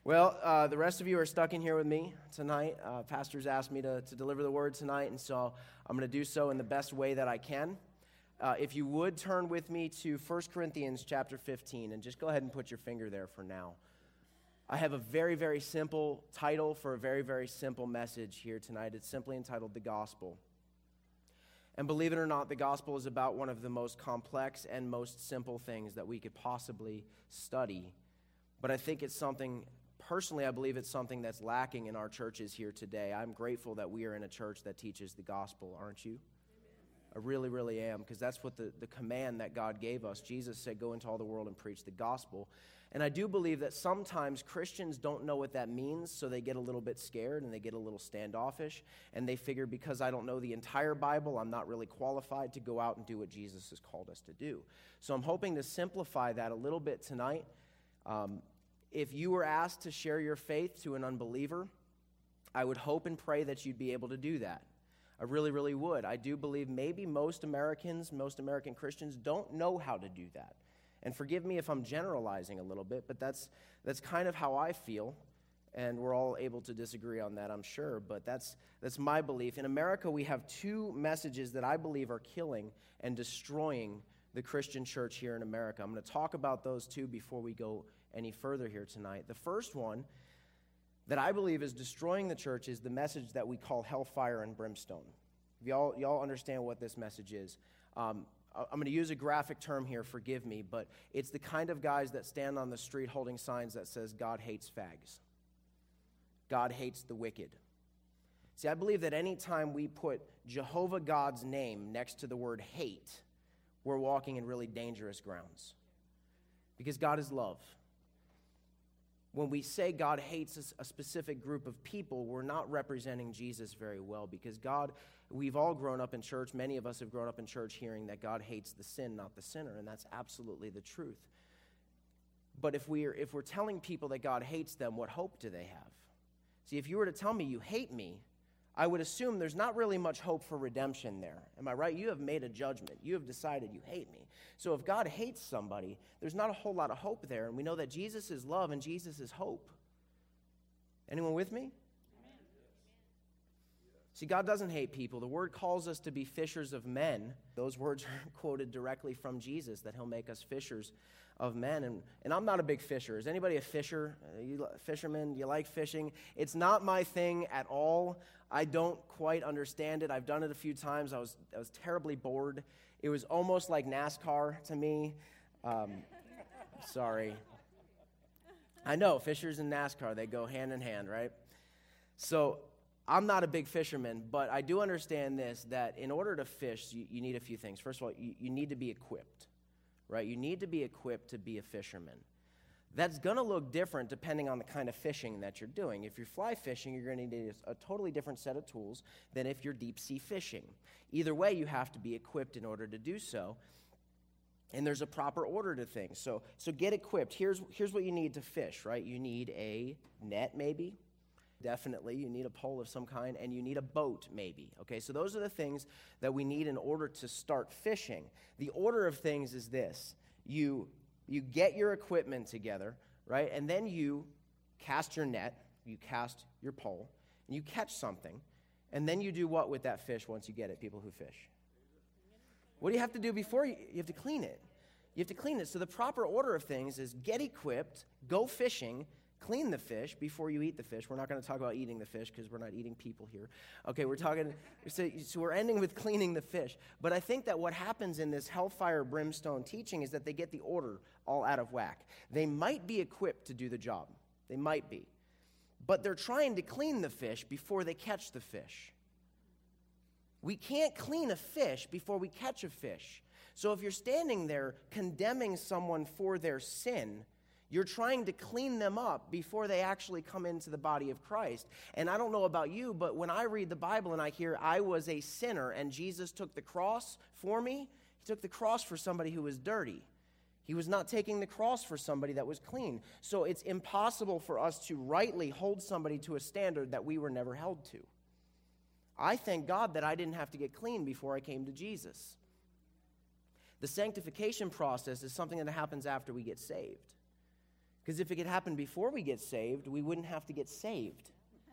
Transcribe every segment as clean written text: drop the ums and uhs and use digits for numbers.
Well, the rest of you are stuck in here with me tonight. Pastor's asked me to deliver the word tonight, and so I'm going to do so in the best way that I can. If you would turn with me to 1 Corinthians chapter 15, and just go ahead and put your finger there for now. I have a very, very simple title for a very, very simple message here tonight. It's simply entitled The Gospel. And believe it or not, the gospel is about one of the most complex and most simple things that we could possibly study. But I think it's something, personally, I believe it's something that's lacking in our churches here today. I'm grateful that we are in a church that teaches the gospel, aren't you? I really, really am, because that's what the command that God gave us. Jesus said, go into all the world and preach the gospel. And I do believe that sometimes Christians don't know what that means, so they get a little bit scared and they get a little standoffish, and they figure because I don't know the entire Bible, I'm not really qualified to go out and do what Jesus has called us to do. So I'm hoping to simplify that a little bit tonight. If you were asked to share your faith to an unbeliever, I would hope and pray that you'd be able to do that. I really, really would. I do believe maybe most American Christians don't know how to do that. And forgive me if I'm generalizing a little bit, but that's kind of how I feel, and we're all able to disagree on that, I'm sure, but that's my belief. In America, we have two messages that I believe are killing and destroying the Christian church here in America. I'm going to talk about those two before we go any further here tonight. The first one that I believe is destroying the church is the message that we call hellfire and brimstone. Y'all understand what this message is. I'm going to use a graphic term here, forgive me, but it's the kind of guys that stand on the street holding signs that says, God hates fags. God hates the wicked. See, I believe that any time we put Jehovah God's name next to the word hate, we're walking in really dangerous grounds. Because God is love. When we say God hates a specific group of people, we're not representing Jesus very well, because God, we've all grown up in church, many of us have grown up in church hearing that God hates the sin, not the sinner, and that's absolutely the truth. But if we're telling people that God hates them, what hope do they have? See, if you were to tell me you hate me, I would assume there's not really much hope for redemption there. Am I right? You have made a judgment. You have decided you hate me. So if God hates somebody, there's not a whole lot of hope there. And we know that Jesus is love and Jesus is hope. Anyone with me? See, God doesn't hate people. The word calls us to be fishers of men. Those words are quoted directly from Jesus, that he'll make us fishers of men. And I'm not a big fisher. Is anybody a fisher? Fisherman, you like fishing? It's not my thing at all. I don't quite understand it. I've done it a few times. I was terribly bored. It was almost like NASCAR to me. Sorry. I know, fishers and NASCAR, they go hand in hand, right? So I'm not a big fisherman, but I do understand this, that in order to fish, you need a few things. First of all, you need to be equipped, right? You need to be equipped to be a fisherman. That's going to look different depending on the kind of fishing that you're doing. If you're fly fishing, you're going to need a totally different set of tools than if you're deep sea fishing. Either way, you have to be equipped in order to do so. And there's a proper order to things. So get equipped. Here's what you need to fish, right? You need a net, maybe. Definitely, you need a pole of some kind, and you need a boat, maybe. Okay, so those are the things that we need in order to start fishing. The order of things is this. You get your equipment together, right? And then you cast your net, you cast your pole, and you catch something. And then you do what with that fish once you get it, people who fish? What do you have to do before you have to clean it? You have to clean it. So the proper order of things is get equipped, go fishing, clean the fish before you eat the fish. We're not going to talk about eating the fish because we're not eating people here. Okay, so we're ending with cleaning the fish. But I think that what happens in this hellfire brimstone teaching is that they get the order all out of whack. They might be equipped to do the job. They might be. But they're trying to clean the fish before they catch the fish. We can't clean a fish before we catch a fish. So if you're standing there condemning someone for their sin, you're trying to clean them up before they actually come into the body of Christ. And I don't know about you, but when I read the Bible and I hear I was a sinner and Jesus took the cross for me, he took the cross for somebody who was dirty. He was not taking the cross for somebody that was clean. So it's impossible for us to rightly hold somebody to a standard that we were never held to. I thank God that I didn't have to get clean before I came to Jesus. The sanctification process is something that happens after we get saved. Because if it could happen before we get saved, we wouldn't have to get saved.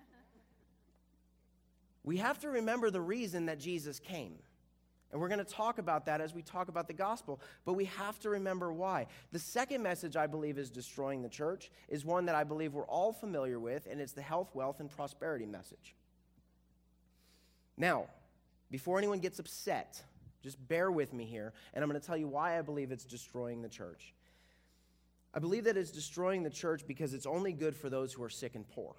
We have to remember the reason that Jesus came. And we're going to talk about that as we talk about the gospel. But we have to remember why. The second message I believe is destroying the church is one that I believe we're all familiar with, and it's the health, wealth, and prosperity message. Now, before anyone gets upset, just bear with me here, and I'm going to tell you why I believe it's destroying the church. I believe that it's destroying the church because it's only good for those who are sick and poor.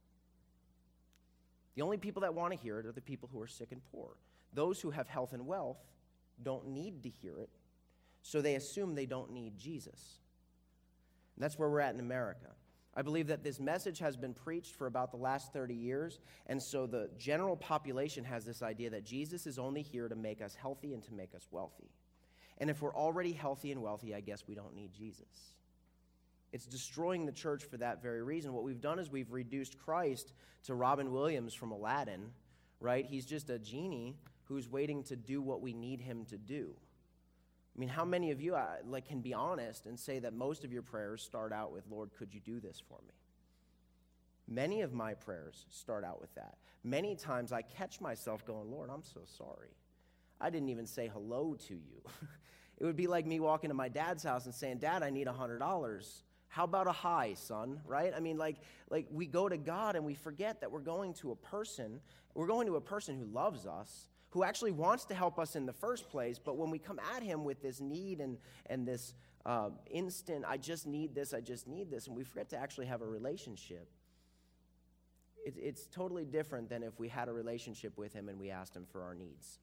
The only people that want to hear it are the people who are sick and poor. Those who have health and wealth don't need to hear it, so they assume they don't need Jesus. And that's where we're at in America. I believe that this message has been preached for about the last 30 years, and so the general population has this idea that Jesus is only here to make us healthy and to make us wealthy. And if we're already healthy and wealthy, I guess we don't need Jesus. It's destroying the church for that very reason. What we've done is we've reduced Christ to Robin Williams from Aladdin, right? He's just a genie who's waiting to do what we need him to do. I mean, how many of you can be honest and say that most of your prayers start out with, Lord, could you do this for me? Many of my prayers start out with that. Many times I catch myself going, Lord, I'm so sorry. I didn't even say hello to you. It would be like me walking to my dad's house and saying, Dad, I need $100. How about a hi, son, right? I mean, like we go to God and we forget that we're going to a person who loves us, who actually wants to help us in the first place, but when we come at him with this need and this instant, I just need this, and we forget to actually have a relationship, it's totally different than if we had a relationship with him and we asked him for our needs,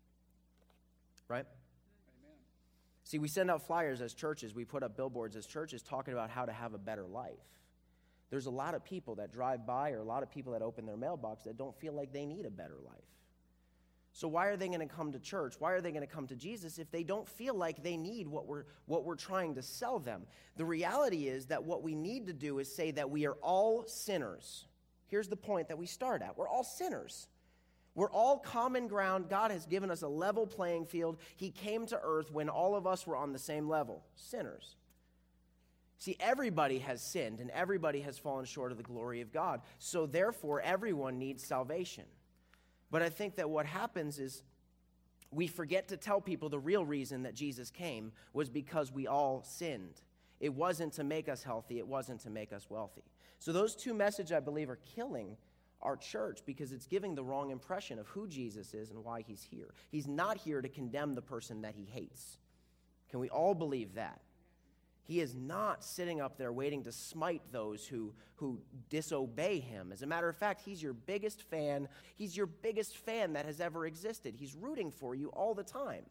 right? Amen. See, we send out flyers as churches, we put up billboards as churches talking about how to have a better life. There's a lot of people that drive by or a lot of people that open their mailbox that don't feel like they need a better life. So why are they going to come to church? Why are they going to come to Jesus if they don't feel like they need what we're trying to sell them? The reality is that what we need to do is say that we are all sinners. Here's the point that we start at. We're all sinners. We're all common ground. God has given us a level playing field. He came to earth when all of us were on the same level, sinners. See, everybody has sinned and everybody has fallen short of the glory of God. So therefore, everyone needs salvation. But I think that what happens is we forget to tell people the real reason that Jesus came was because we all sinned. It wasn't to make us healthy. It wasn't to make us wealthy. So those two messages, I believe, are killing our church because it's giving the wrong impression of who Jesus is and why he's here. He's not here to condemn the person that he hates. Can we all believe that? He is not sitting up there waiting to smite those who disobey him. As a matter of fact, he's your biggest fan. He's your biggest fan that has ever existed. He's rooting for you all the time.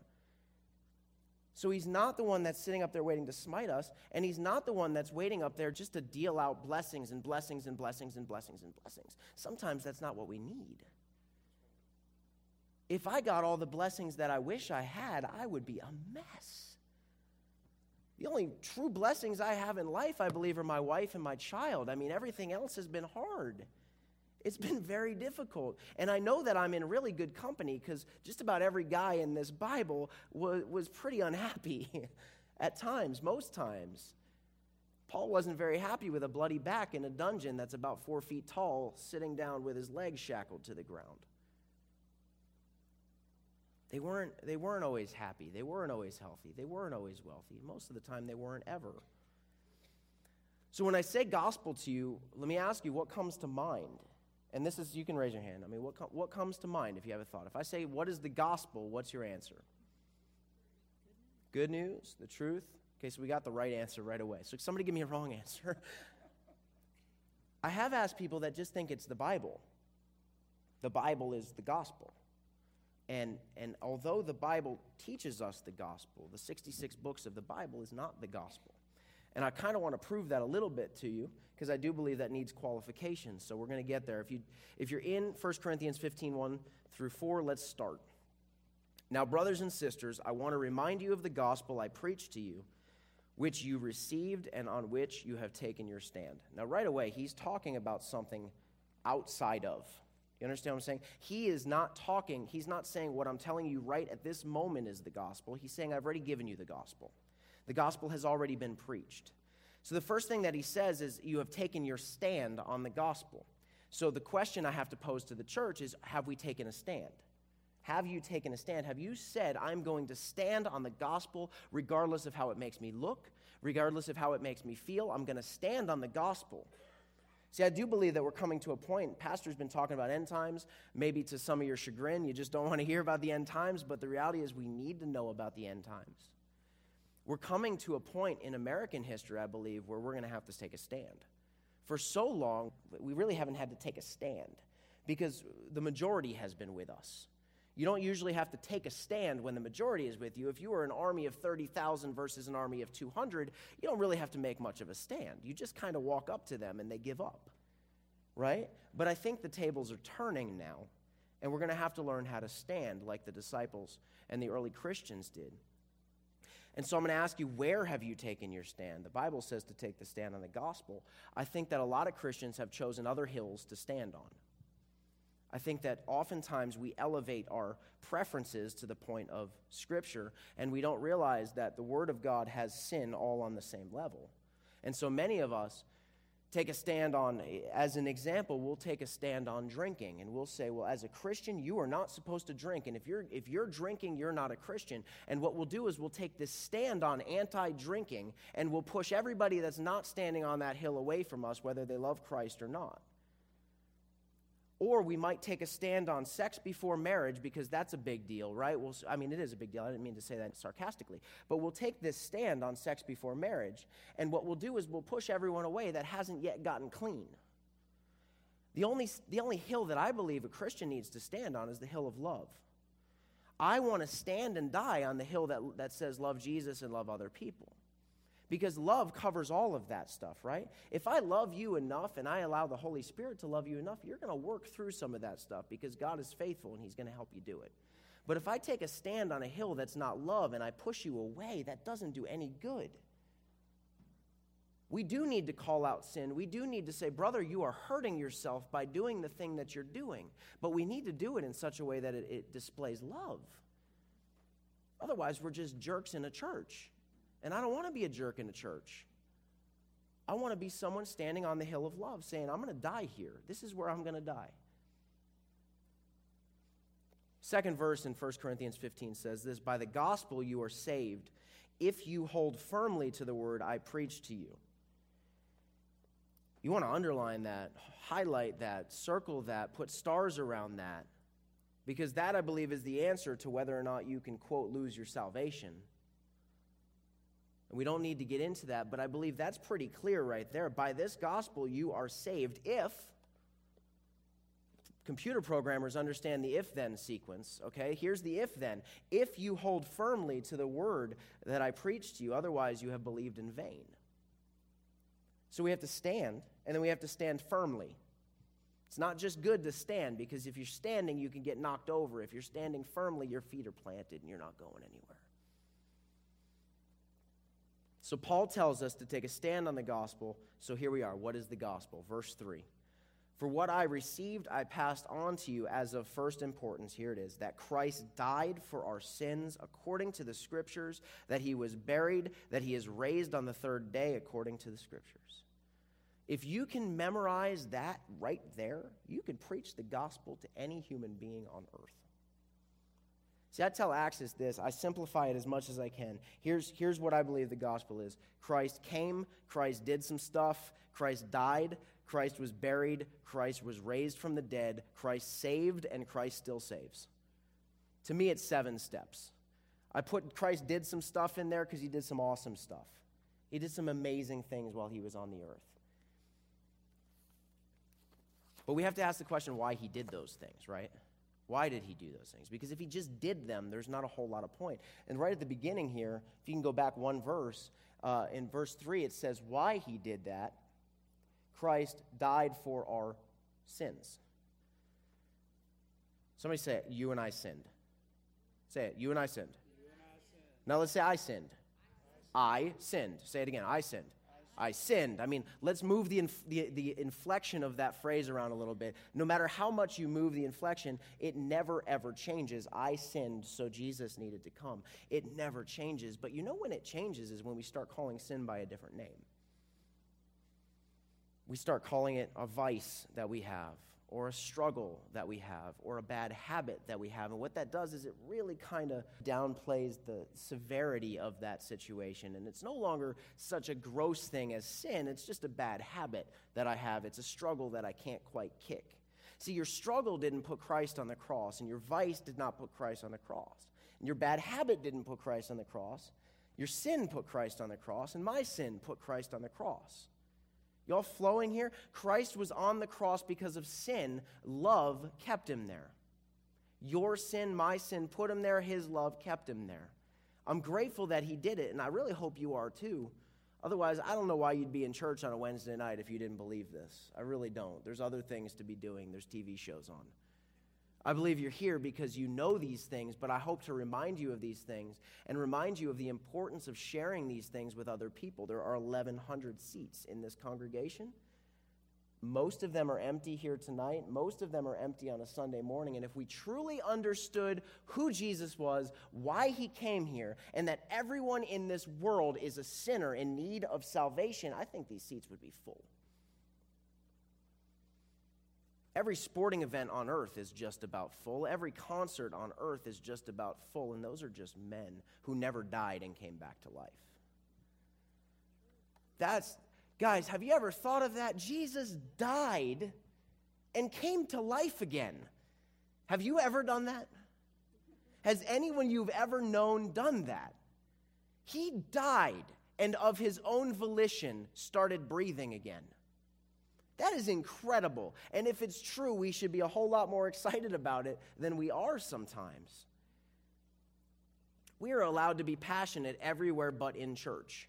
So he's not the one that's sitting up there waiting to smite us, and he's not the one that's waiting up there just to deal out blessings and blessings and blessings and blessings and blessings. Sometimes that's not what we need. If I got all the blessings that I wish I had, I would be a mess. The only true blessings I have in life, I believe, are my wife and my child. I mean, everything else has been hard. It's been very difficult. And I know that I'm in really good company because just about every guy in this Bible was pretty unhappy at times, most times. Paul wasn't very happy with a bloody back in a dungeon that's about 4 feet tall, sitting down with his legs shackled to the ground. They weren't always happy. They weren't always healthy. They weren't always wealthy. Most of the time, they weren't ever. So when I say gospel to you, let me ask you, what comes to mind? And this is, you can raise your hand. I mean, what comes to mind if you have a thought? If I say, what is the gospel, what's your answer? Good news, the truth. Okay, so we got the right answer right away. So somebody give me a wrong answer. I have asked people that just think it's the Bible. The Bible is the gospel. And although the Bible teaches us the gospel, the 66 books of the Bible is not the gospel. And I kind of want to prove that a little bit to you because I do believe that needs qualifications. So we're going to get there. If you're in 1 Corinthians 15:1 through 4, let's start. Now, brothers and sisters, I want to remind you of the gospel I preached to you, which you received and on which you have taken your stand. Now, right away, he's talking about something outside of. You understand what I'm saying? He's not saying what I'm telling you right at this moment is the gospel. He's saying I've already given you the gospel. The gospel has already been preached. So the first thing that he says is you have taken your stand on the gospel. So the question I have to pose to the church is, have we taken a stand? Have you taken a stand? Have you said, I'm going to stand on the gospel regardless of how it makes me look, regardless of how it makes me feel? I'm going to stand on the gospel. See, I do believe that we're coming to a point. Pastor's been talking about end times. Maybe to some of your chagrin, you just don't want to hear about the end times, but the reality is we need to know about the end times. We're coming to a point in American history, I believe, where we're going to have to take a stand. For so long, we really haven't had to take a stand because the majority has been with us. You don't usually have to take a stand when the majority is with you. If you were an army of 30,000 versus an army of 200, you don't really have to make much of a stand. You just kind of walk up to them and they give up, right? But I think the tables are turning now, and we're going to have to learn how to stand like the disciples and the early Christians did. And so I'm going to ask you, where have you taken your stand? The Bible says to take the stand on the gospel. I think that a lot of Christians have chosen other hills to stand on. I think that oftentimes we elevate our preferences to the point of Scripture, and we don't realize that the Word of God has sin all on the same level. And so many of us take a stand on, as an example, we'll take a stand on drinking, and we'll say, well, as a Christian, you are not supposed to drink, and if you're drinking, you're not a Christian. And what we'll do is we'll take this stand on anti-drinking, and we'll push everybody that's not standing on that hill away from us, whether they love Christ or not. Or we might take a stand on sex before marriage because that's a big deal, right? Well, I mean, it is a big deal. I didn't mean to say that sarcastically. But we'll take this stand on sex before marriage, and what we'll do is we'll push everyone away that hasn't yet gotten clean. The only hill that I believe a Christian needs to stand on is the hill of love. I want to stand and die on the hill that says love Jesus and love other people. Because love covers all of that stuff, right? If I love you enough and I allow the Holy Spirit to love you enough, you're going to work through some of that stuff because God is faithful and He's going to help you do it. But if I take a stand on a hill that's not love and I push you away, that doesn't do any good. We do need to call out sin. We do need to say, brother, you are hurting yourself by doing the thing that you're doing. But we need to do it in such a way that it displays love. Otherwise, we're just jerks in a church. And I don't want to be a jerk in a church. I want to be someone standing on the hill of love saying, I'm going to die here. This is where I'm going to die. Second verse in 1 Corinthians 15 says this, by the gospel you are saved if you hold firmly to the word I preached to you. You want to underline that, highlight that, circle that, put stars around that, because that, I believe, is the answer to whether or not you can, quote, lose your salvation. We don't need to get into that, but I believe that's pretty clear right there. By this gospel, you are saved if, computer programmers understand the if-then sequence, okay? Here's the if-then. If you hold firmly to the word that I preached to you, otherwise you have believed in vain. So we have to stand, and then we have to stand firmly. It's not just good to stand, because if you're standing, you can get knocked over. If you're standing firmly, your feet are planted, and you're not going anywhere. So Paul tells us to take a stand on the gospel. So here we are. What is the gospel? Verse 3. For what I received, I passed on to you as of first importance. Here it is. That Christ died for our sins according to the Scriptures, that He was buried, that He is raised on the third day according to the Scriptures. If you can memorize that right there, you can preach the gospel to any human being on earth. See, I tell Axis this. I simplify it as much as I can. Here's what I believe the gospel is. Christ came. Christ did some stuff. Christ died. Christ was buried. Christ was raised from the dead. Christ saved, and Christ still saves. To me, it's 7 steps. I put Christ did some stuff in there because He did some awesome stuff. He did some amazing things while He was on the earth. But we have to ask the question why He did those things, right? Why did He do those things? Because if He just did them, there's not a whole lot of point. And right at the beginning here, if you can go back one verse, in verse 3, it says why He did that. Christ died for our sins. Somebody say it, you and I sinned. Say it, you and I sinned. Now let's say I sinned. I sinned. Say it again, I sinned. I sinned. I mean, let's move the inflection of that phrase around a little bit. No matter how much you move the inflection, it never, ever changes. I sinned, so Jesus needed to come. It never changes. But you know when it changes is when we start calling sin by a different name. we start calling it a vice that we have, or a struggle that we have, or a bad habit that we have. And what that does is it really kind of downplays the severity of that situation. And it's no longer such a gross thing as sin. It's just a bad habit that I have. It's a struggle that I can't quite kick. See, your struggle didn't put Christ on the cross, and your vice did not put Christ on the cross. And your bad habit didn't put Christ on the cross. Your sin put Christ on the cross, and my sin put Christ on the cross. Y'all flowing here? Christ was on the cross because of sin. Love kept him there. Your sin, my sin, put him there. His love kept him there. I'm grateful that he did it, and I really hope you are too. Otherwise, I don't know why you'd be in church on a Wednesday night if you didn't believe this. I really don't. There's other things to be doing. There's TV shows on. I believe you're here because you know these things, but I hope to remind you of these things and remind you of the importance of sharing these things with other people. There are 1,100 seats in this congregation. Most of them are empty here tonight. Most of them are empty on a Sunday morning. And if we truly understood who Jesus was, why he came here, and that everyone in this world is a sinner in need of salvation, I think these seats would be full. Every sporting event on earth is just about full. Every concert on earth is just about full. And those are just men who never died and came back to life. Guys, have you ever thought of that? Jesus died and came to life again. Have you ever done that? Has anyone you've ever known done that? He died and of his own volition started breathing again. That is incredible. And if it's true, we should be a whole lot more excited about it than we are sometimes. We are allowed to be passionate everywhere but in church.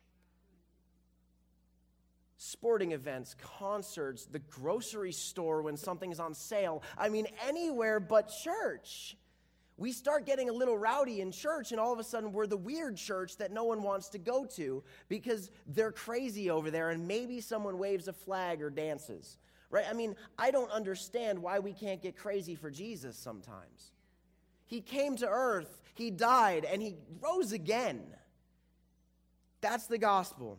Sporting events, concerts, the grocery store when something's on sale. I mean, anywhere but church. We start getting a little rowdy in church, and all of a sudden we're the weird church that no one wants to go to because they're crazy over there and maybe someone waves a flag or dances, right? I mean, I don't understand why we can't get crazy for Jesus sometimes. He came to earth, he died, and he rose again. That's the gospel.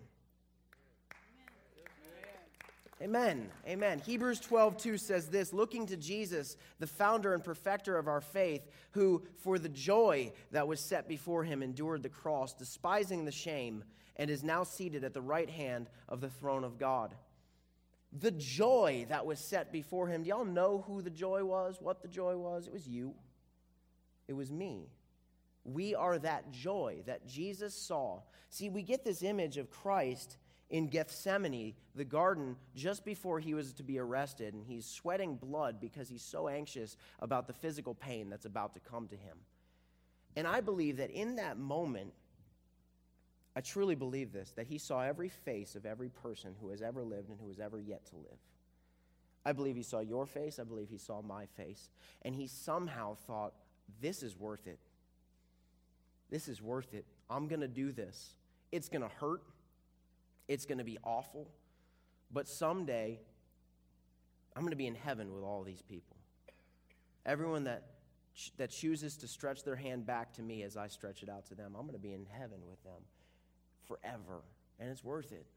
Amen. Amen. Hebrews 12:2 says this, looking to Jesus, the founder and perfecter of our faith, who for the joy that was set before him endured the cross, despising the shame, and is now seated at the right hand of the throne of God. The joy that was set before him. Do y'all know who the joy was? What the joy was? It was you. It was me. We are that joy that Jesus saw. See, we get this image of Christ in Gethsemane, the garden, just before he was to be arrested, and he's sweating blood because he's so anxious about the physical pain that's about to come to him. And I believe that in that moment, I truly believe this, that he saw every face of every person who has ever lived and who has ever yet to live. I believe he saw your face. I believe he saw my face. And he somehow thought, this is worth it. This is worth it. I'm going to do this. It's going to hurt. It's going to be awful, but someday I'm going to be in heaven with all these people. Everyone that chooses to stretch their hand back to me as I stretch it out to them, I'm going to be in heaven with them forever, and it's worth it.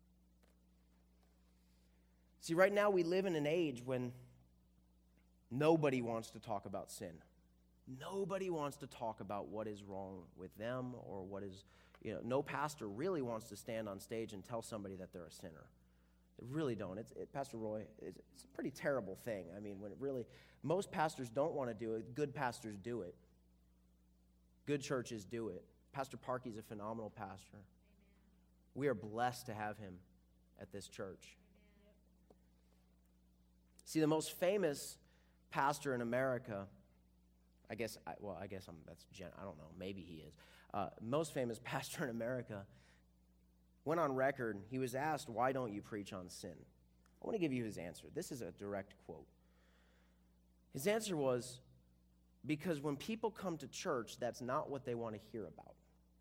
See, right now we live in an age when nobody wants to talk about sin. Nobody wants to talk about what is wrong with them or what is... no pastor really wants to stand on stage and tell somebody that they're a sinner. They really don't. Pastor Roy, it's a pretty terrible thing. I mean, most pastors don't want to do it. Good pastors do it. Good churches do it. Pastor Parkey's a phenomenal pastor. Amen. We are blessed to have him at this church. Amen. See, the most famous pastor in America, I don't know, maybe he is. Most famous pastor in America went on record. He was asked, why don't you preach on sin? I want to give you his answer. This is a direct quote. His answer was, because when people come to church, that's not what they want to hear about.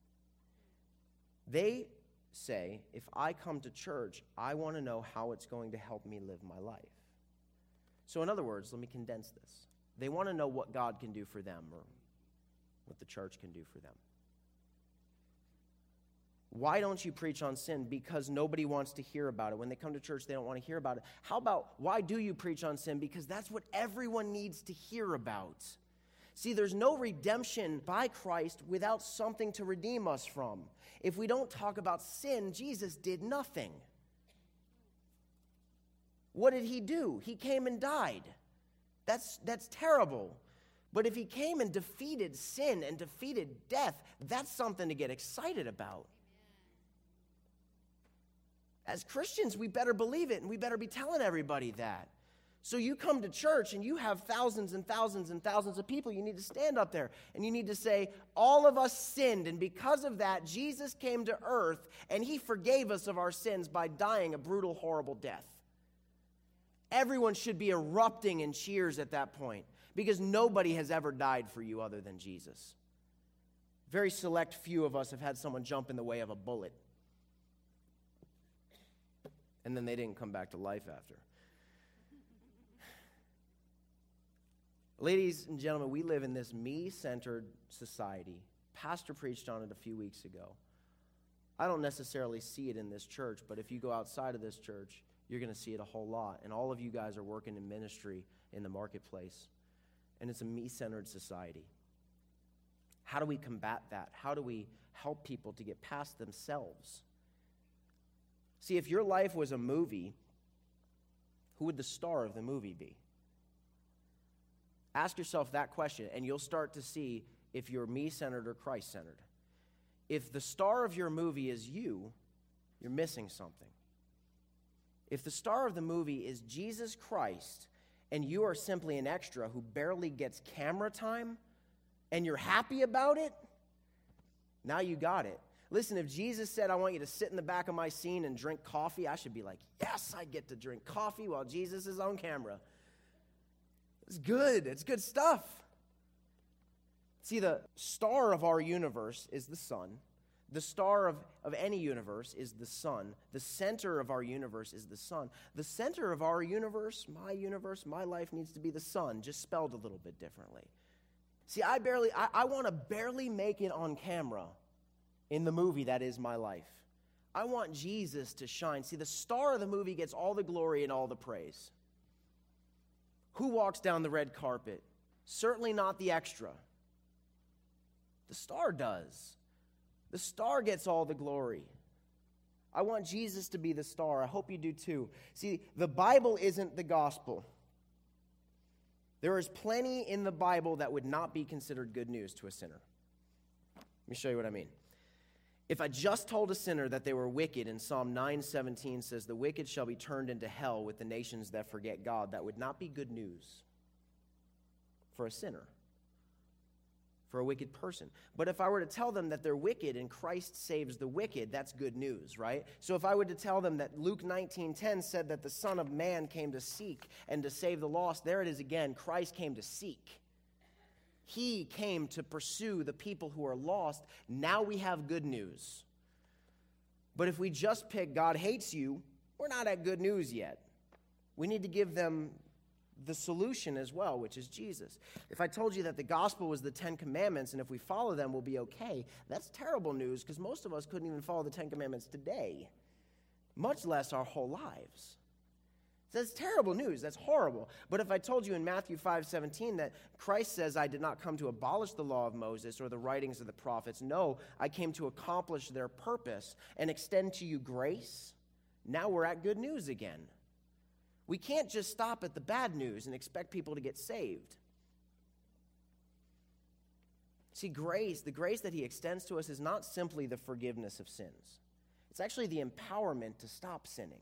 They say, if I come to church, I want to know how it's going to help me live my life. So in other words, let me condense this. They want to know what God can do for them or what the church can do for them. Why don't you preach on sin? Because nobody wants to hear about it. When they come to church, they don't want to hear about it. How about, why do you preach on sin? Because that's what everyone needs to hear about. See, there's no redemption by Christ without something to redeem us from. If we don't talk about sin, Jesus did nothing. What did he do? He came and died. That's terrible. But if he came and defeated sin and defeated death, that's something to get excited about. As Christians, we better believe it, and we better be telling everybody that. So you come to church and you have thousands and thousands and thousands of people. You need to stand up there and you need to say, all of us sinned, and because of that, Jesus came to earth and he forgave us of our sins by dying a brutal, horrible death. Everyone should be erupting in cheers at that point because nobody has ever died for you other than Jesus. Very select few of us have had someone jump in the way of a bullet, and then they didn't come back to life after. Ladies and gentlemen, we live in this me-centered society. Pastor preached on it a few weeks ago. I don't necessarily see it in this church, but if you go outside of this church, you're going to see it a whole lot. And all of you guys are working in ministry in the marketplace. And it's a me-centered society. How do we combat that? How do we help people to get past themselves? See, if your life was a movie, who would the star of the movie be? Ask yourself that question, and you'll start to see if you're me-centered or Christ-centered. If the star of your movie is you, you're missing something. If the star of the movie is Jesus Christ, and you are simply an extra who barely gets camera time, and you're happy about it, now you got it. Listen, if Jesus said, I want you to sit in the back of my scene and drink coffee, I should be like, yes, I get to drink coffee while Jesus is on camera. It's good. It's good stuff. See, the star of our universe is the sun. The star of any universe is the sun. The center of our universe is the sun. The center of our universe, my life needs to be the sun, just spelled a little bit differently. See, I want to barely make it on camera in the movie that is my life. I want Jesus to shine. See, the star of the movie gets all the glory and all the praise. Who walks down the red carpet? Certainly not the extra. The star does. The star gets all the glory. I want Jesus to be the star. I hope you do too. See, the Bible isn't the gospel. There is plenty in the Bible that would not be considered good news to a sinner. Let me show you what I mean. If I just told a sinner that they were wicked, and Psalm 9:17 says, the wicked shall be turned into hell with the nations that forget God, that would not be good news for a sinner, for a wicked person. But if I were to tell them that they're wicked and Christ saves the wicked, that's good news, right? So if I were to tell them that Luke 19:10 said that the Son of Man came to seek and to save the lost, there it is again, Christ came to seek. He came to pursue the people who are lost. Now we have good news. But if we just pick God hates you, we're not at good news yet. We need to give them the solution as well, which is Jesus. If I told you that the gospel was the 10 Commandments, and if we follow them, we'll be okay, that's terrible news, because most of us couldn't even follow the 10 Commandments today, much less our whole lives. That's terrible news. That's horrible. But if I told you in Matthew 5:17 that Christ says, I did not come to abolish the law of Moses or the writings of the prophets. No, I came to accomplish their purpose and extend to you grace. Now we're at good news again. We can't just stop at the bad news and expect people to get saved. See, grace, the grace that he extends to us is not simply the forgiveness of sins. It's actually the empowerment to stop sinning.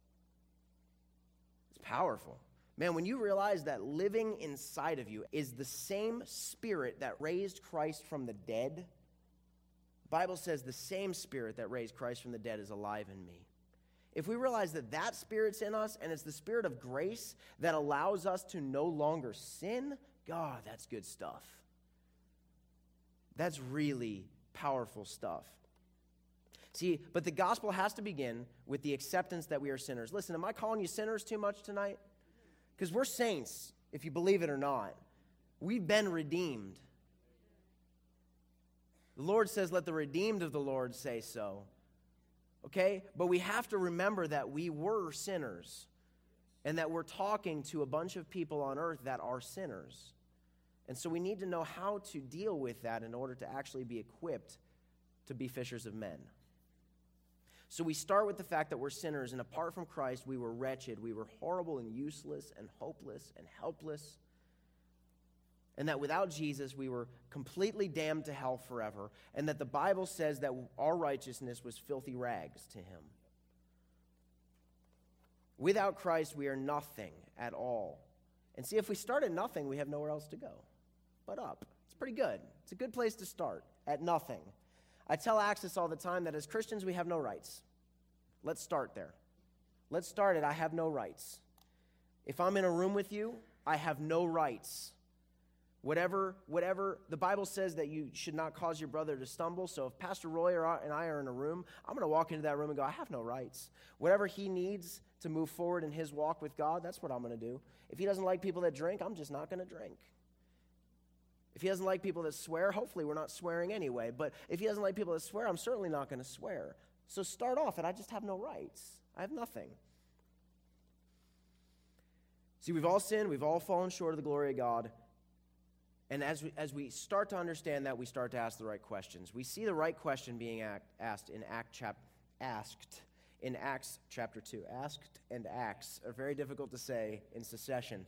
Powerful. Man, when you realize that living inside of you is the same spirit that raised Christ from the dead, the Bible says the same spirit that raised Christ from the dead is alive in me. If we realize that that spirit's in us and it's the spirit of grace that allows us to no longer sin, God, that's good stuff. That's really powerful stuff. See, but the gospel has to begin with the acceptance that we are sinners. Listen, am I calling you sinners too much tonight? Because we're saints, if you believe it or not. We've been redeemed. The Lord says, let the redeemed of the Lord say so. Okay? But we have to remember that we were sinners and that we're talking to a bunch of people on earth that are sinners. And so we need to know how to deal with that in order to actually be equipped to be fishers of men. So we start with the fact that we're sinners, and apart from Christ, we were wretched. We were horrible and useless and hopeless and helpless. And that without Jesus, we were completely damned to hell forever. And that the Bible says that our righteousness was filthy rags to him. Without Christ, we are nothing at all. And see, if we start at nothing, we have nowhere else to go but up. It's pretty good. It's a good place to start, at nothing. I tell Axis all the time that as Christians, we have no rights. Let's start there. Let's start at I have no rights. If I'm in a room with you, I have no rights. Whatever, the Bible says that you should not cause your brother to stumble. So if Pastor Roy and I are in a room, I'm going to walk into that room and go, I have no rights. Whatever he needs to move forward in his walk with God, that's what I'm going to do. If he doesn't like people that drink, I'm just not going to drink. If he doesn't like people that swear, hopefully we're not swearing anyway. But if he doesn't like people that swear, I'm certainly not going to swear. So start off, and I just have no rights. I have nothing. See, we've all sinned. We've all fallen short of the glory of God. And as we start to understand that, we start to ask the right questions. We see the right question being asked in Acts chapter 2. Asked and acts are very difficult to say in succession.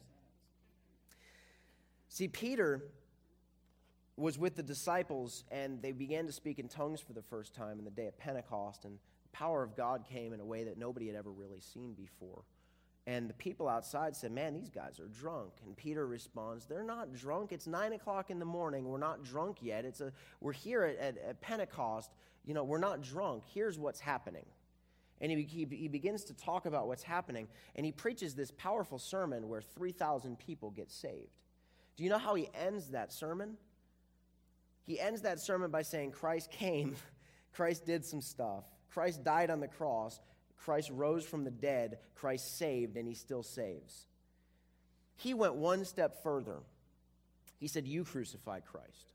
See, Peter was with the disciples, and they began to speak in tongues for the first time in the day of Pentecost, and the power of God came in a way that nobody had ever really seen before. And the people outside said, man, these guys are drunk. And Peter responds, they're not drunk. It's 9 o'clock in the morning. We're not drunk yet. We're here at Pentecost. You know, we're not drunk. Here's what's happening. And he begins to talk about what's happening, and he preaches this powerful sermon where 3,000 people get saved. Do you know how he ends that sermon? He ends that sermon by saying Christ came, Christ did some stuff, Christ died on the cross, Christ rose from the dead, Christ saved, and he still saves. He went one step further. He said, you crucified Christ.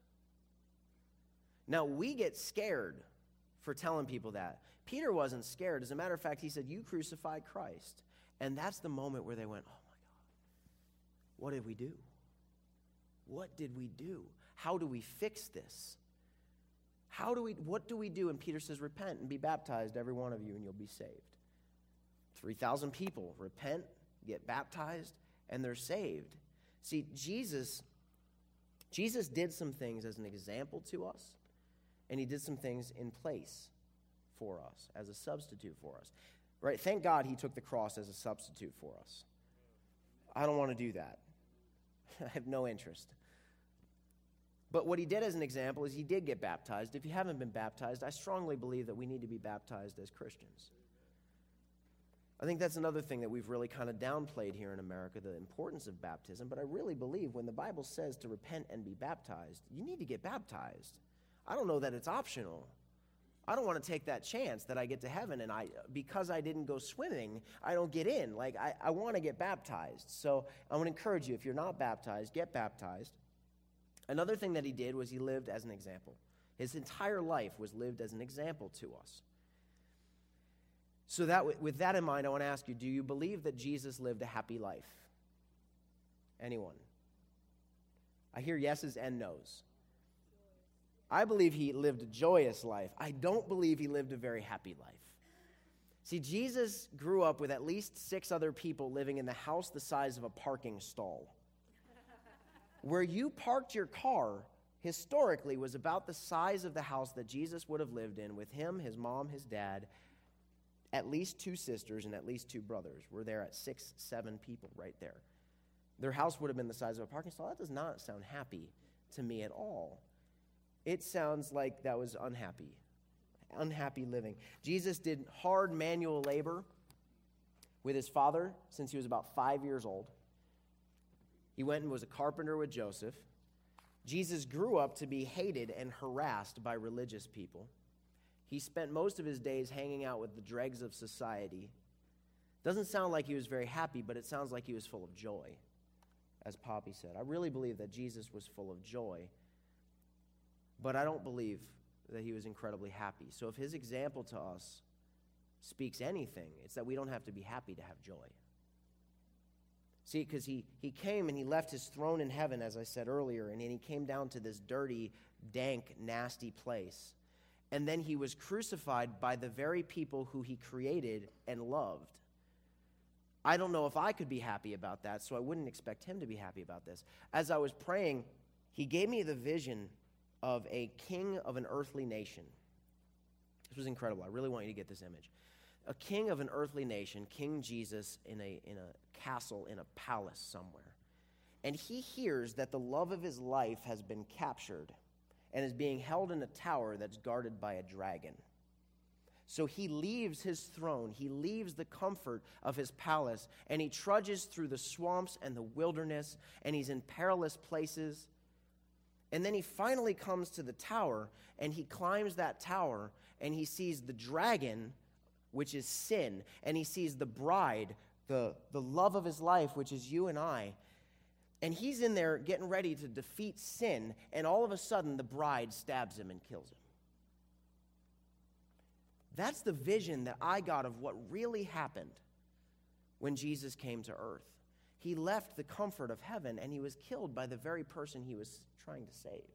Now, we get scared for telling people that. Peter wasn't scared. As a matter of fact, he said, you crucified Christ. And that's the moment where they went, oh my God, what did we do? What did we do? How do we fix this? What do we do? And Peter says, repent and be baptized, every one of you, and you'll be saved. 3,000 people repent, get baptized, and they're saved. See, Jesus did some things as an example to us, and he did some things in place for us, as a substitute for us. Right? Thank God he took the cross as a substitute for us. I don't want to do that. I have no interest. But what he did as an example is he did get baptized. If you haven't been baptized, I strongly believe that we need to be baptized as Christians. I think that's another thing that we've really kind of downplayed here in America, the importance of baptism. But I really believe when the Bible says to repent and be baptized, you need to get baptized. I don't know that it's optional. I don't want to take that chance that I get to heaven and because I didn't go swimming, I don't get in. Like, I want to get baptized. So I want to encourage you, if you're not baptized, get baptized. Another thing that he did was he lived as an example. His entire life was lived as an example to us. So that with that in mind, I want to ask you, do you believe that Jesus lived a happy life? Anyone? I hear yeses and nos. I believe he lived a joyous life. I don't believe he lived a very happy life. See, Jesus grew up with at least 6 other people living in the house the size of a parking stall. Where you parked your car, historically, was about the size of the house that Jesus would have lived in with him, his mom, his dad, at least 2 sisters, and at least 2 brothers. We're there at 6, 7 people right there. Their house would have been the size of a parking stall. That does not sound happy to me at all. It sounds like that was unhappy living. Jesus did hard manual labor with his father since he was about 5 years old. He went and was a carpenter with Joseph. Jesus grew up to be hated and harassed by religious people. He spent most of his days hanging out with the dregs of society. Doesn't sound like he was very happy, but it sounds like he was full of joy, as Poppy said. I really believe that Jesus was full of joy, but I don't believe that he was incredibly happy. So if his example to us speaks anything, it's that we don't have to be happy to have joy. See, because he came and he left his throne in heaven, as I said earlier, and he came down to this dirty, dank, nasty place. And then he was crucified by the very people who he created and loved. I don't know if I could be happy about that, so I wouldn't expect him to be happy about this. As I was praying, he gave me the vision of a king of an earthly nation. This was incredible. I really want you to get this image. A king of an earthly nation, King Jesus, in a castle, in a palace somewhere. And he hears that the love of his life has been captured and is being held in a tower that's guarded by a dragon. So he leaves his throne, he leaves the comfort of his palace, and he trudges through the swamps and the wilderness, and he's in perilous places. And then he finally comes to the tower, and he climbs that tower, and he sees the dragon, which is sin, and he sees the bride, the love of his life, which is you and I. And he's in there getting ready to defeat sin, and all of a sudden the bride stabs him and kills him. That's the vision that I got of what really happened when Jesus came to earth. He left the comfort of heaven, and he was killed by the very person he was trying to save.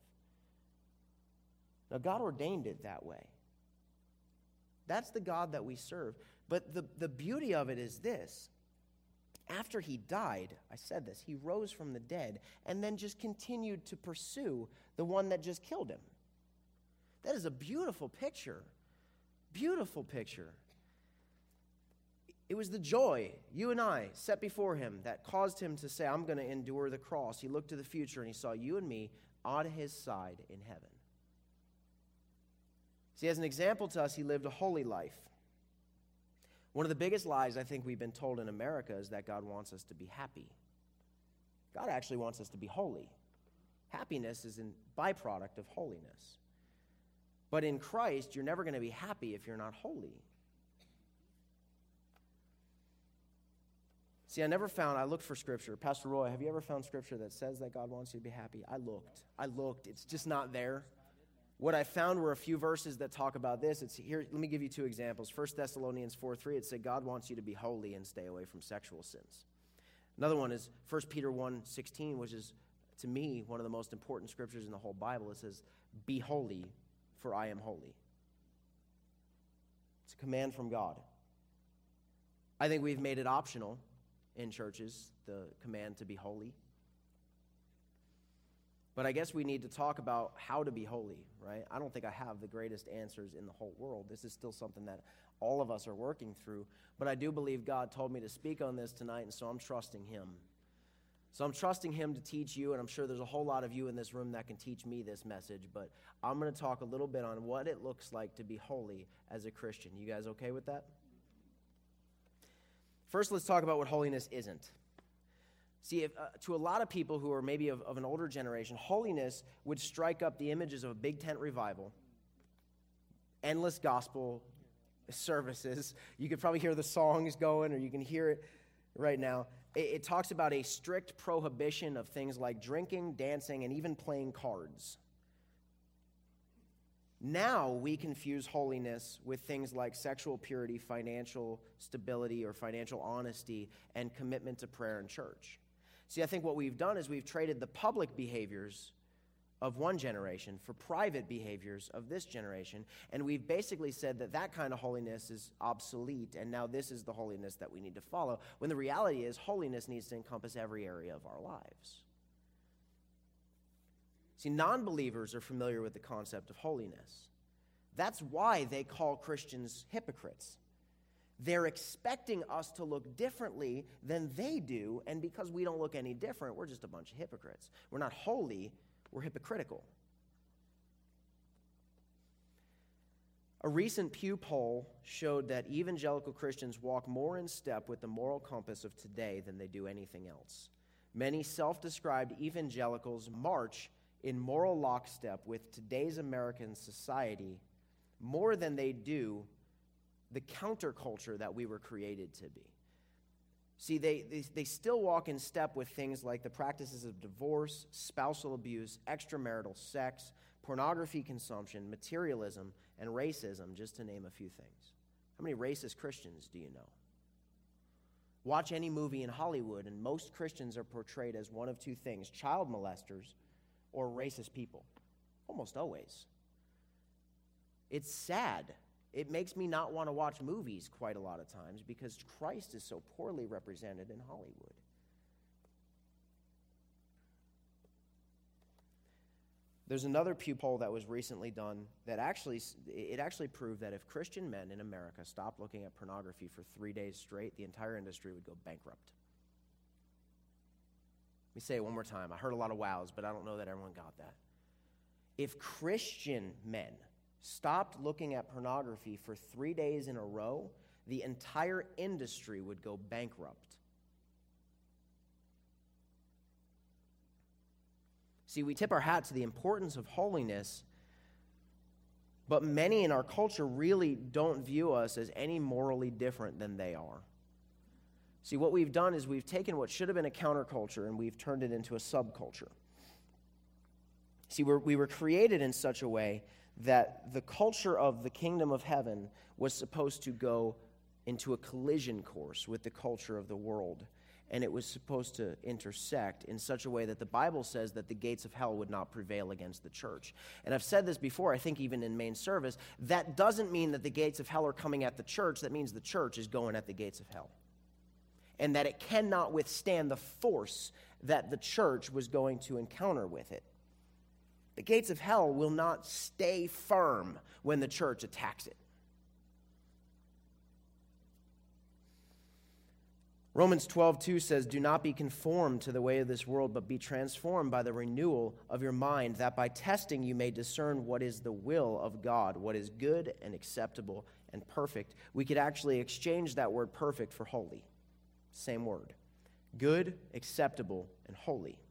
Now, God ordained it that way. That's the God that we serve. But the beauty of it is this. After he died, I said this, he rose from the dead and then just continued to pursue the one that just killed him. That is a beautiful picture. Beautiful picture. It was the joy, you and I, set before him that caused him to say, I'm going to endure the cross. He looked to the future and he saw you and me on his side in heaven. See, as an example to us, he lived a holy life. One of the biggest lies I think we've been told in America is that God wants us to be happy. God actually wants us to be holy. Happiness is a byproduct of holiness. But in Christ, you're never going to be happy if you're not holy. See, I looked for scripture. Pastor Roy, have you ever found scripture that says that God wants you to be happy? I looked. It's just not there. What I found were a few verses that talk about this. It's here. Let me give you two examples. 1 Thessalonians 4:3, it said God wants you to be holy and stay away from sexual sins. Another one is 1 Peter 1:16, which is, to me, one of the most important scriptures in the whole Bible. It says, be holy, for I am holy. It's a command from God. I think we've made it optional in churches, the command to be holy. But I guess we need to talk about how to be holy, right? I don't think I have the greatest answers in the whole world. This is still something that all of us are working through. But I do believe God told me to speak on this tonight, and so I'm trusting him. So I'm trusting him to teach you, and I'm sure there's a whole lot of you in this room that can teach me this message. But I'm going to talk a little bit on what it looks like to be holy as a Christian. You guys okay with that? First, let's talk about what holiness isn't. See, to a lot of people who are maybe of an older generation, holiness would strike up the images of a big tent revival, endless gospel services. You could probably hear the songs going, or you can hear it right now. It talks about a strict prohibition of things like drinking, dancing, and even playing cards. Now we confuse holiness with things like sexual purity, financial stability, or financial honesty, and commitment to prayer and church. See, I think what we've done is we've traded the public behaviors of one generation for private behaviors of this generation, and we've basically said that that kind of holiness is obsolete, and now this is the holiness that we need to follow, when the reality is holiness needs to encompass every area of our lives. See, non-believers are familiar with the concept of holiness. That's why they call Christians hypocrites. They're expecting us to look differently than they do, and because we don't look any different, we're just a bunch of hypocrites. We're not holy, we're hypocritical. A recent Pew poll showed that evangelical Christians walk more in step with the moral compass of today than they do anything else. Many self-described evangelicals march in moral lockstep with today's American society more than they do the counterculture that we were created to be. See, they still walk in step with things like the practices of divorce, spousal abuse, extramarital sex, pornography consumption, materialism, and racism, just to name a few things. How many racist Christians do you know? Watch any movie in Hollywood, and most Christians are portrayed as one of two things: child molesters or racist people. Almost always. It's sad. It makes me not want to watch movies quite a lot of times because Christ is so poorly represented in Hollywood. There's another Pew poll that was recently done that actually proved that if Christian men in America stopped looking at pornography for 3 days straight, the entire industry would go bankrupt. Let me say it one more time. I heard a lot of wows, but I don't know that everyone got that. If Christian men stopped looking at pornography for 3 days in a row, the entire industry would go bankrupt. See, we tip our hat to the importance of holiness, but many in our culture really don't view us as any morally different than they are. See, what we've done is we've taken what should have been a counterculture and we've turned it into a subculture. See, we were created in such a way that the culture of the kingdom of heaven was supposed to go into a collision course with the culture of the world. And it was supposed to intersect in such a way that the Bible says that the gates of hell would not prevail against the church. And I've said this before, I think even in main service, that doesn't mean that the gates of hell are coming at the church. That means the church is going at the gates of hell. And that it cannot withstand the force that the church was going to encounter with it. The gates of hell will not stay firm when the church attacks it. Romans 12:2 says, "Do not be conformed to the way of this world, but be transformed by the renewal of your mind, that by testing you may discern what is the will of God, what is good and acceptable and perfect." We could actually exchange that word perfect for holy. Same word. Good, acceptable, and holy.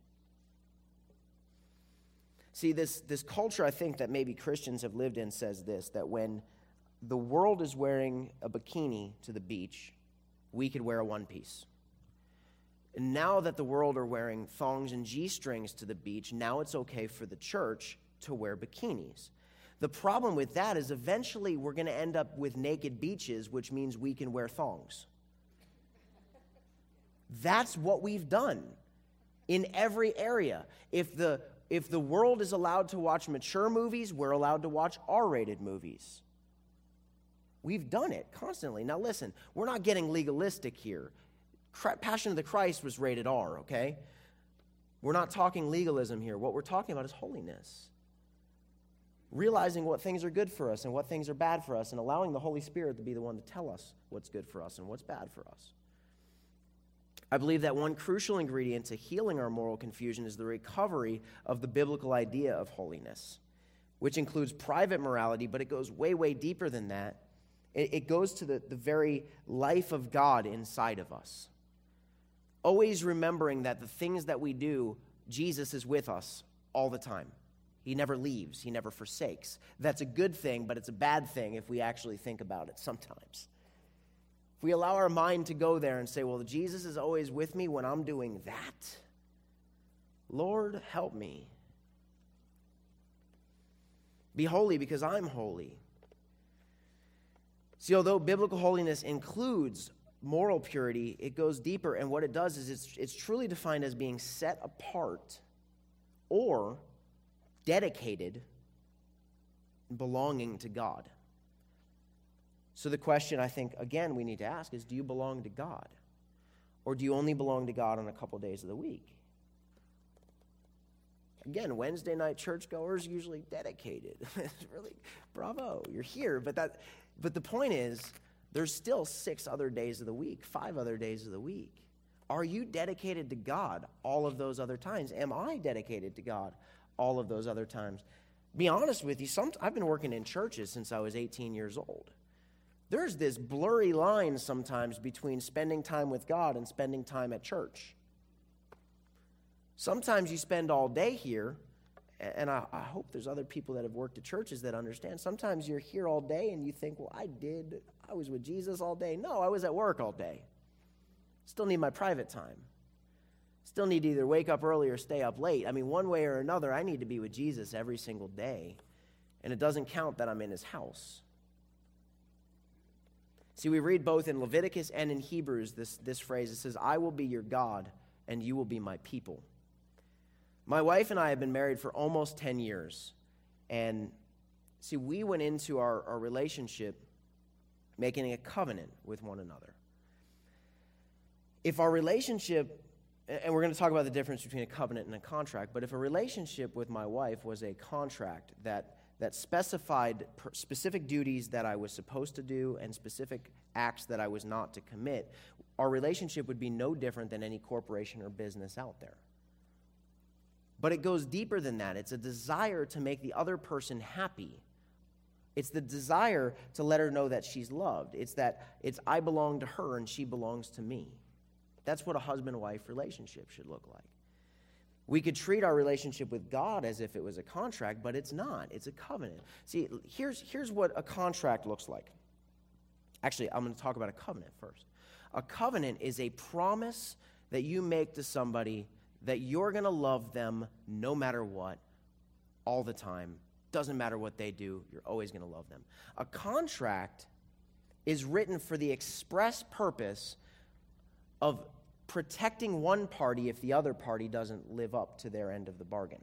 See, this culture, I think, that maybe Christians have lived in says this, that when the world is wearing a bikini to the beach, we could wear a one-piece. And now that the world are wearing thongs and G-strings to the beach, now it's okay for the church to wear bikinis. The problem with that is eventually we're going to end up with naked beaches, which means we can wear thongs. That's what we've done in every area. If the world is allowed to watch mature movies, we're allowed to watch R-rated movies. We've done it constantly. Now listen, we're not getting legalistic here. Passion of the Christ was rated R, okay? We're not talking legalism here. What we're talking about is holiness. Realizing what things are good for us and what things are bad for us, and allowing the Holy Spirit to be the one to tell us what's good for us and what's bad for us. I believe that one crucial ingredient to healing our moral confusion is the recovery of the biblical idea of holiness, which includes private morality, but it goes way, way deeper than that. It goes to the very life of God inside of us. Always remembering that the things that we do, Jesus is with us all the time. He never leaves. He never forsakes. That's a good thing, but it's a bad thing if we actually think about it sometimes. If we allow our mind to go there and say, well, Jesus is always with me when I'm doing that, Lord, help me. Be holy because I'm holy. See, although biblical holiness includes moral purity, it goes deeper, and what it does is it's truly defined as being set apart or dedicated, belonging to God. So the question I think, again, we need to ask is, do you belong to God? Or do you only belong to God on a couple days of the week? Again, Wednesday night churchgoers usually dedicated. It's really, bravo, you're here. But the point is, there's still 6 other days of the week, 5 other days of the week. Are you dedicated to God all of those other times? Am I dedicated to God all of those other times? Be honest with you, I've been working in churches since I was 18 years old. There's this blurry line sometimes between spending time with God and spending time at church. Sometimes you spend all day here, and I hope there's other people that have worked at churches that understand. Sometimes you're here all day and you think, well, I was with Jesus all day. No, I was at work all day. Still need my private time. Still need to either wake up early or stay up late. I mean, one way or another, I need to be with Jesus every single day. And it doesn't count that I'm in his house. See, we read both in Leviticus and in Hebrews this phrase. It says, I will be your God, and you will be my people. My wife and I have been married for almost 10 years. And see, we went into our relationship making a covenant with one another. If our relationship, and we're going to talk about the difference between a covenant and a contract, but if a relationship with my wife was a contract that specified specific duties that I was supposed to do and specific acts that I was not to commit, our relationship would be no different than any corporation or business out there. But it goes deeper than that. It's a desire to make the other person happy. It's the desire to let her know that she's loved. It's I belong to her and she belongs to me. That's what a husband-wife relationship should look like. We could treat our relationship with God as if it was a contract, but it's not. It's a covenant. See, here's what a contract looks like. Actually, I'm going to talk about a covenant first. A covenant is a promise that you make to somebody that you're going to love them no matter what, all the time. Doesn't matter what they do, you're always going to love them. A contract is written for the express purpose of protecting one party if the other party doesn't live up to their end of the bargain.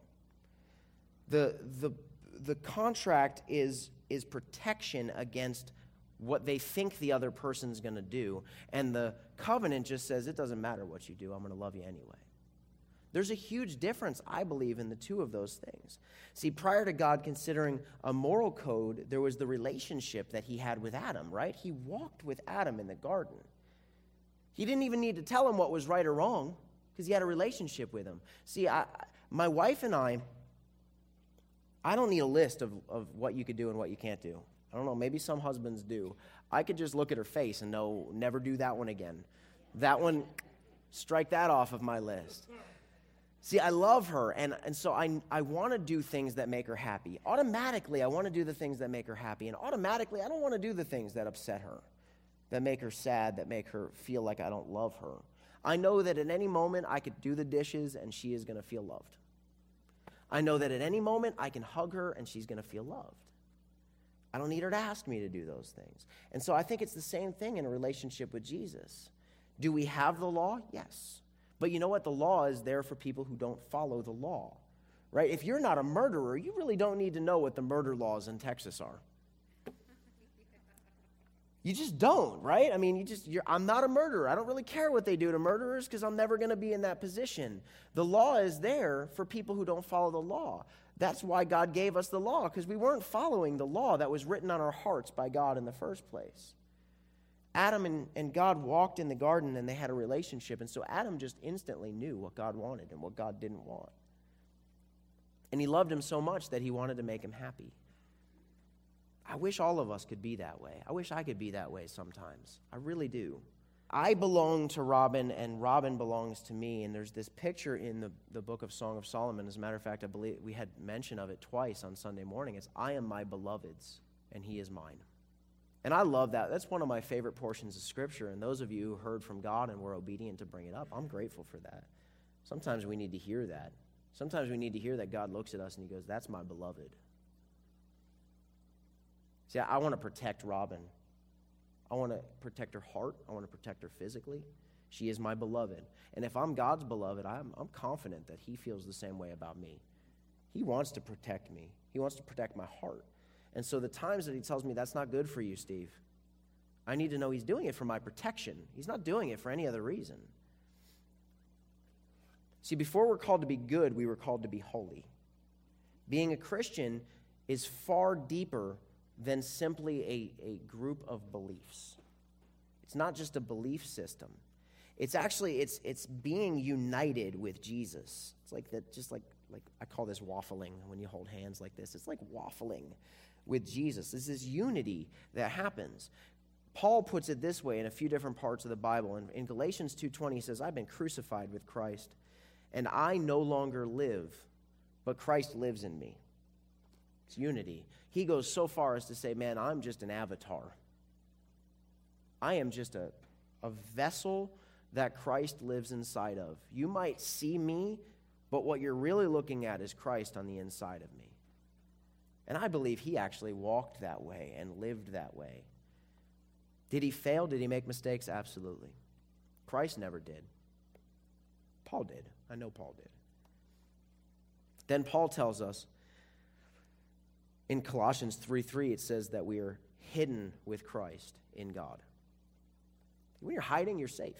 The contract is protection against what they think the other person's going to do, and the covenant just says, it doesn't matter what you do, I'm going to love you anyway. There's a huge difference, I believe, in the two of those things. See, prior to God considering a moral code, there was the relationship that he had with Adam, right? He walked with Adam in the garden. He didn't even need to tell him what was right or wrong because he had a relationship with him. See, my wife and I don't need a list of what you could do and what you can't do. I don't know, maybe some husbands do. I could just look at her face and know, never do that one again. That one, strike that off of my list. See, I love her, and so I want to do things that make her happy. Automatically, I want to do the things that make her happy, and automatically, I don't want to do the things that upset her, that make her sad, that make her feel like I don't love her. I know that at any moment, I could do the dishes, and she is going to feel loved. I know that at any moment, I can hug her, and she's going to feel loved. I don't need her to ask me to do those things. And so I think it's the same thing in a relationship with Jesus. Do we have the law? Yes. But you know what? The law is there for people who don't follow the law, right? If you're not a murderer, you really don't need to know what the murder laws in Texas are. You just don't, right? I mean, I'm not a murderer. I don't really care what they do to murderers because I'm never going to be in that position. The law is there for people who don't follow the law. That's why God gave us the law, because we weren't following the law that was written on our hearts by God in the first place. Adam and God walked in the garden, and they had a relationship, and so Adam just instantly knew what God wanted and what God didn't want. And he loved him so much that he wanted to make him happy. I wish all of us could be that way. I wish I could be that way sometimes. I really do. I belong to Robin, and Robin belongs to me, and there's this picture in the book of Song of Solomon. As a matter of fact, I believe we had mention of it twice on Sunday morning. It's, I am my beloved's, and he is mine. And I love that. That's one of my favorite portions of Scripture, and those of you who heard from God and were obedient to bring it up, I'm grateful for that. Sometimes we need to hear that. Sometimes we need to hear that God looks at us and he goes, that's my beloved. See, I want to protect Robin. I want to protect her heart. I want to protect her physically. She is my beloved. And if I'm God's beloved, I'm confident that he feels the same way about me. He wants to protect me. He wants to protect my heart. And so the times that he tells me, that's not good for you, Steve, I need to know he's doing it for my protection. He's not doing it for any other reason. See, before we're called to be good, we were called to be holy. Being a Christian is far deeper than simply a group of beliefs. It's not just a belief system. It's actually, it's being united with Jesus. It's like that, just like I call this waffling when you hold hands like this. It's like waffling with Jesus. This is unity that happens. Paul puts it this way in a few different parts of the Bible. In Galatians 2:20, he says, I've been crucified with Christ, and I no longer live, but Christ lives in me. It's unity. He goes so far as to say, man, I'm just an avatar. I am just a vessel that Christ lives inside of. You might see me, but what you're really looking at is Christ on the inside of me. And I believe he actually walked that way and lived that way. Did he fail? Did he make mistakes? Absolutely. Christ never did. Paul did. I know Paul did. Then Paul tells us in Colossians 3:3, it says that we are hidden with Christ in God. When you're hiding, you're safe.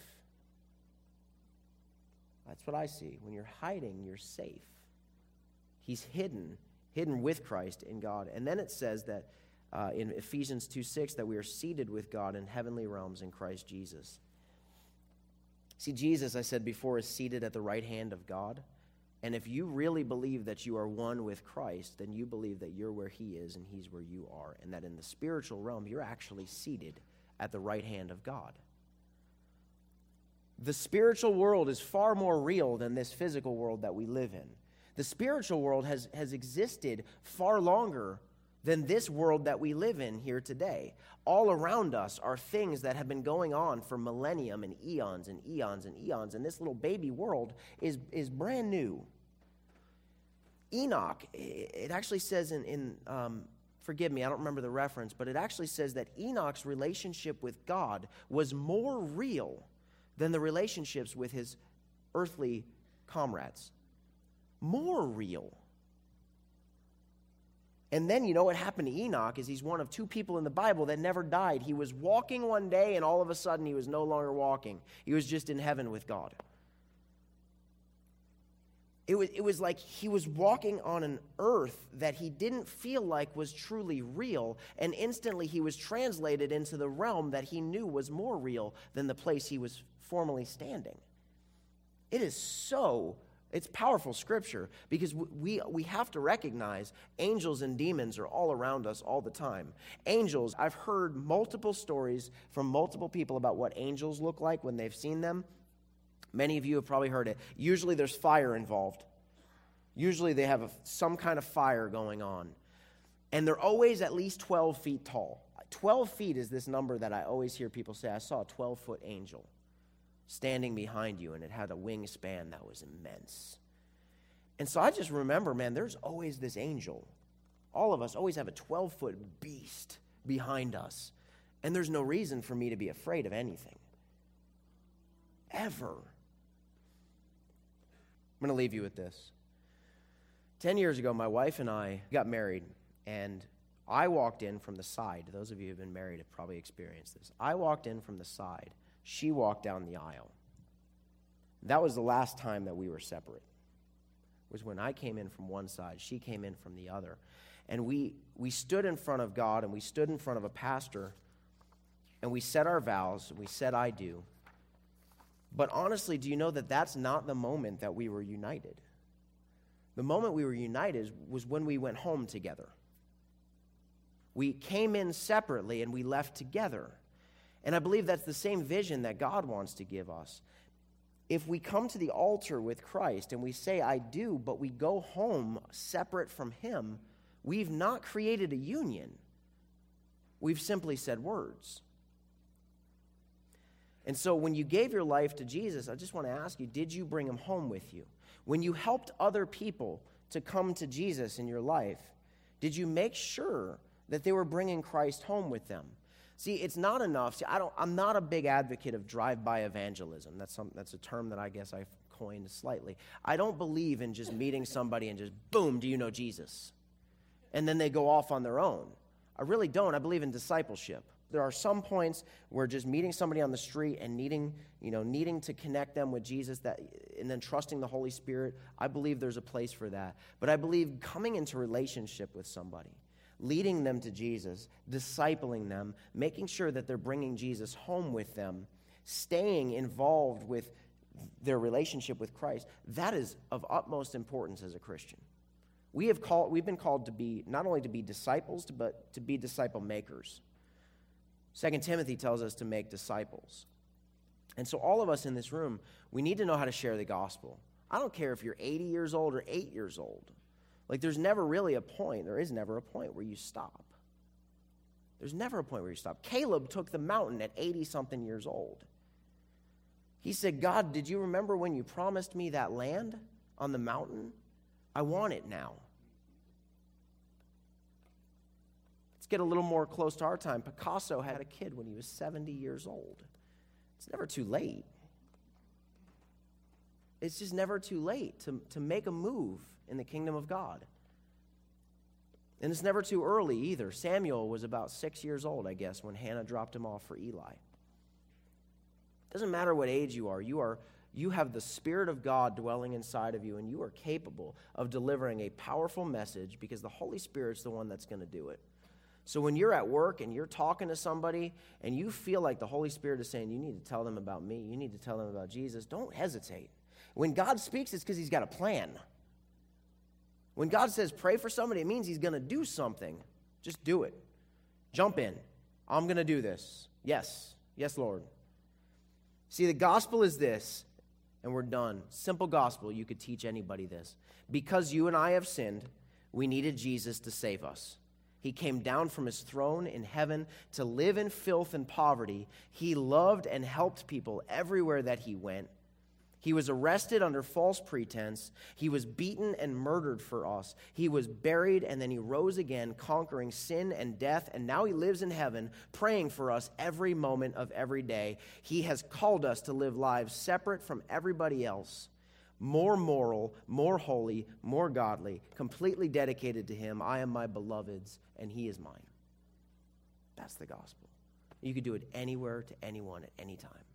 That's what I see. When you're hiding, you're safe. He's hidden with Christ in God. And then it says that in Ephesians 2:6 that we are seated with God in heavenly realms in Christ Jesus. See, Jesus, I said before, is seated at the right hand of God. And if you really believe that you are one with Christ, then you believe that you're where he is and he's where you are, and that in the spiritual realm, you're actually seated at the right hand of God. The spiritual world is far more real than this physical world that we live in. The spiritual world has existed far longer than this world that we live in here today. All around us are things that have been going on for millennium and eons and eons and eons, and this little baby world is brand new. Enoch, it actually says forgive me, I don't remember the reference, but it actually says that Enoch's relationship with God was more real than the relationships with his earthly comrades. More real. And then you know what happened to Enoch is he's one of two people in the Bible that never died. He was walking one day and all of a sudden he was no longer walking. He was just in heaven with God. It was like he was walking on an earth that he didn't feel like was truly real, and instantly he was translated into the realm that he knew was more real than the place he was formerly standing. It's powerful scripture because we have to recognize angels and demons are all around us all the time. Angels, I've heard multiple stories from multiple people about what angels look like when they've seen them. Many of you have probably heard it. Usually there's fire involved. Usually they have some kind of fire going on. And they're always at least 12 feet tall. 12 feet is this number that I always hear people say, I saw a 12-foot angel standing behind you, and it had a wingspan that was immense. And so I just remember, man, there's always this angel. All of us always have a 12-foot beast behind us. And there's no reason for me to be afraid of anything. Ever. I'm going to leave you with this. 10 years ago, my wife and I got married, and I walked in from the side. Those of you who have been married have probably experienced this. I walked in from the side. She walked down the aisle. That was the last time that we were separate. It was when I came in from one side, she came in from the other. And we stood in front of God, and we stood in front of a pastor, and we said our vows, and we said, I do. But honestly, do you know that that's not the moment that we were united? The moment we were united was when we went home together. We came in separately and we left together. And I believe that's the same vision that God wants to give us. If we come to the altar with Christ and we say, I do, but we go home separate from him, we've not created a union. We've simply said words. And so when you gave your life to Jesus, I just want to ask you, did you bring him home with you? When you helped other people to come to Jesus in your life, did you make sure that they were bringing Christ home with them? See, it's not enough. See, I'm not a big advocate of drive-by evangelism. That's a term that I guess I've coined slightly. I don't believe in just meeting somebody and just, boom, do you know Jesus? And then they go off on their own. I really don't. I believe in discipleship. There are some points where just meeting somebody on the street and needing to connect them with Jesus, and then trusting the Holy Spirit, I believe there's a place for that. But I believe coming into relationship with somebody, leading them to Jesus, discipling them, making sure that they're bringing Jesus home with them, staying involved with their relationship with Christ, that is of utmost importance as a Christian. We've been called to be, not only to be disciples, but to be disciple makers. 2 Timothy tells us to make disciples. And so all of us in this room, we need to know how to share the gospel. I don't care if you're 80 years old or 8 years old. Like, there is never a point where you stop. There's never a point where you stop. Caleb took the mountain at 80-something years old. He said, God, did you remember when you promised me that land on the mountain? I want it now. Let's get a little more close to our time. Picasso had a kid when he was 70 years old. It's never too late. It's just never too late to make a move in the kingdom of God. And it's never too early either. Samuel was about 6 years old, I guess, when Hannah dropped him off for Eli. It doesn't matter what age you are. You have the Spirit of God dwelling inside of you, and you are capable of delivering a powerful message because the Holy Spirit's the one that's going to do it. So when you're at work and you're talking to somebody and you feel like the Holy Spirit is saying, you need to tell them about me, you need to tell them about Jesus, don't hesitate. When God speaks, it's because he's got a plan. When God says pray for somebody, it means he's going to do something. Just do it. Jump in. I'm going to do this. Yes. Yes, Lord. See, the gospel is this, and we're done. Simple gospel. You could teach anybody this. Because you and I have sinned, we needed Jesus to save us. He came down from his throne in heaven to live in filth and poverty. He loved and helped people everywhere that he went. He was arrested under false pretense. He was beaten and murdered for us. He was buried, and then he rose again, conquering sin and death, and now he lives in heaven, praying for us every moment of every day. He has called us to live lives separate from everybody else, more moral, more holy, more godly, completely dedicated to him. I am my beloved's, and he is mine. That's the gospel. You could do it anywhere to anyone at any time.